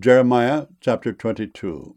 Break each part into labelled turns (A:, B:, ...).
A: Jeremiah chapter 22.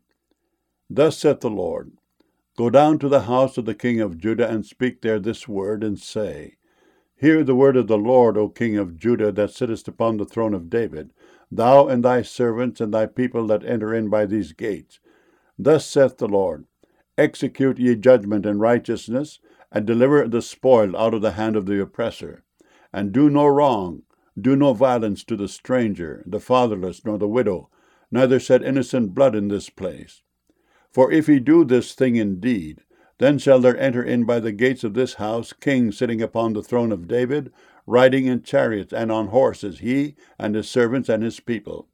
A: Thus saith the Lord, Go down to the house of the king of Judah, and speak there this word, and say, Hear the word of the Lord, O king of Judah, that sittest upon the throne of David, thou and thy servants and thy people that enter in by these gates. Thus saith the Lord, Execute ye judgment and righteousness, and deliver the spoiled out of the hand of the oppressor. And do no wrong, do no violence to the stranger, the fatherless, nor the widow, neither shed innocent blood in this place. For if he do this thing indeed, then shall there enter in by the gates of this house kings sitting upon the throne of David, riding in chariots and on horses, he and his servants and his people.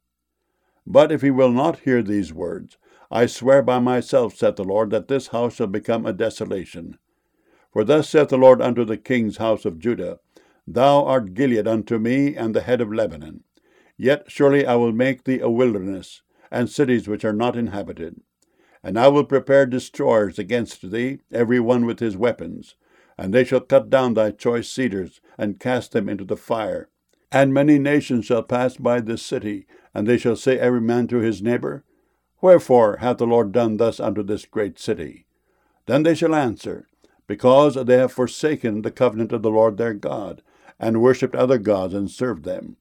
A: But if he will not hear these words, I swear by myself, saith the Lord, that this house shall become a desolation. For thus saith the Lord unto the king's house of Judah, Thou art Gilead unto me, and the head of Lebanon. Yet surely I will make thee a wilderness, and cities which are not inhabited. And I will prepare destroyers against thee, every one with his weapons. And they shall cut down thy choice cedars, and cast them into the fire. And many nations shall pass by this city, and they shall say every man to his neighbor, Wherefore hath the Lord done thus unto this great city? Then they shall answer, Because they have forsaken the covenant of the Lord their God, and worshipped other gods, and served them.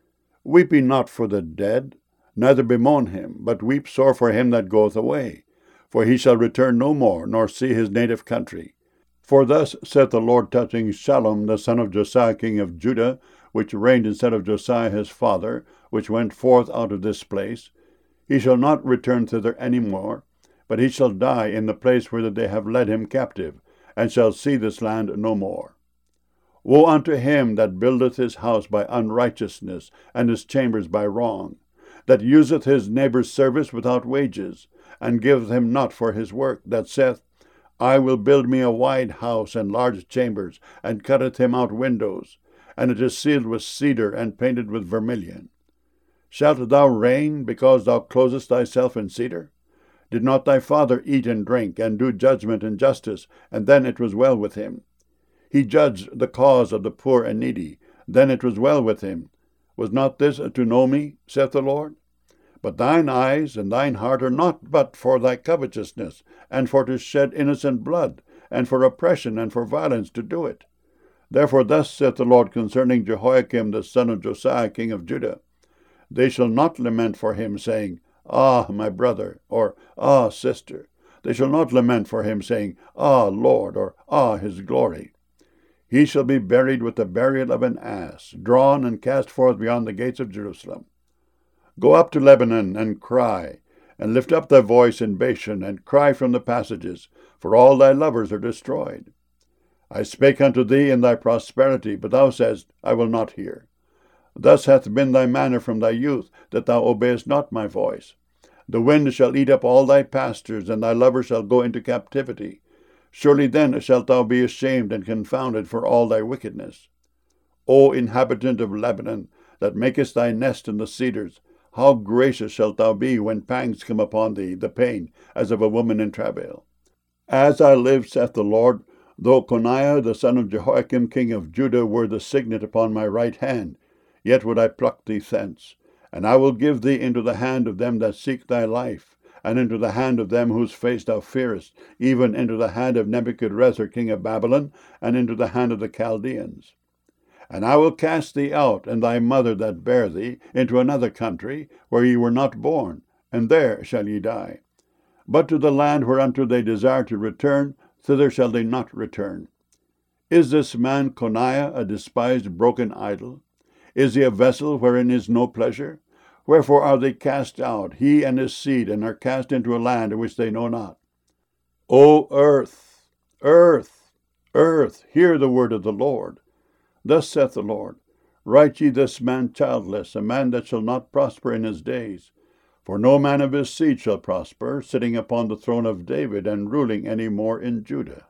A: Weep ye not for the dead, neither bemoan him, but weep sore for him that goeth away. For he shall return no more, nor see his native country. For thus saith the Lord touching Shallum the son of Josiah king of Judah, which reigned instead of Josiah his father, which went forth out of this place, He shall not return thither any more, but he shall die in the place whither they have led him captive, and shall see this land no more. Woe unto him that buildeth his house by unrighteousness, and his chambers by wrong, that useth his neighbour's service without wages, and giveth him not for his work, that saith, I will build me a wide house and large chambers, and cutteth him out windows, and it is sealed with cedar, and painted with vermilion. Shalt thou reign, because thou closest thyself in cedar? Did not thy father eat and drink, and do judgment and justice, and then it was well with him? He judged the cause of the poor and needy, then it was well with him. Was not this to know me, saith the Lord? But thine eyes and thine heart are not but for thy covetousness, and for to shed innocent blood, and for oppression, and for violence to do it. Therefore thus saith the Lord concerning Jehoiakim the son of Josiah king of Judah, They shall not lament for him, saying, Ah, my brother, or Ah, sister. They shall not lament for him, saying, Ah, Lord, or Ah, his glory. He shall be buried with the burial of an ass, drawn and cast forth beyond the gates of Jerusalem. Go up to Lebanon, and cry, and lift up thy voice in Bashan, and cry from the passages, for all thy lovers are destroyed. I spake unto thee in thy prosperity, but thou saidst, I will not hear. Thus hath been thy manner from thy youth, that thou obeyest not my voice. The wind shall eat up all thy pastures, and thy lovers shall go into captivity. Surely then shalt thou be ashamed and confounded for all thy wickedness. O inhabitant of Lebanon, that makest thy nest in the cedars, how gracious shalt thou be when pangs come upon thee, the pain, as of a woman in travail. As I live, saith the Lord, though Coniah the son of Jehoiakim king of Judah were the signet upon my right hand, yet would I pluck thee thence, and I will give thee into the hand of them that seek thy life, and into the hand of them whose face thou fearest, even into the hand of Nebuchadrezzar king of Babylon, and into the hand of the Chaldeans. And I will cast thee out, and thy mother that bare thee, into another country, where ye were not born, and there shall ye die. But to the land whereunto they desire to return, thither shall they not return. Is this man Coniah a despised broken idol? Is he a vessel wherein is no pleasure? Wherefore are they cast out, he and his seed, and are cast into a land in which they know not? O earth, earth, earth, hear the word of the Lord. Thus saith the Lord, Write ye this man childless, a man that shall not prosper in his days. For no man of his seed shall prosper, sitting upon the throne of David, and ruling any more in Judah.